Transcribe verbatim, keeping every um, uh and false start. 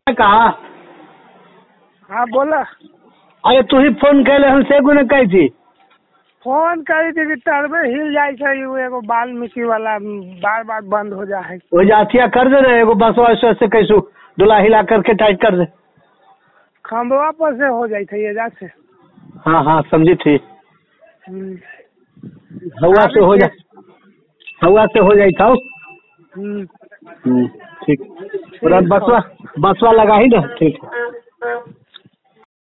कहा हाँ बोला। अरे तू ही फोन कैले हमसे को न कही थी। फोन करी थी कि टर्बे हिल जाए छै एगो वाल्मीकि वाला बार बार बंद हो जा है। वो जातिया कर दे रहे एगो बस वैसे से कैसू डोला हिला करके टाइट कर दे। खम्बवा पर से हो जाए थे ये जा से। हाँ हाँ समझी थी। हवा से हो जा हवा से हो जाए था। ठीक पूरा बसवा बसवा लगा ही ना। ठीक।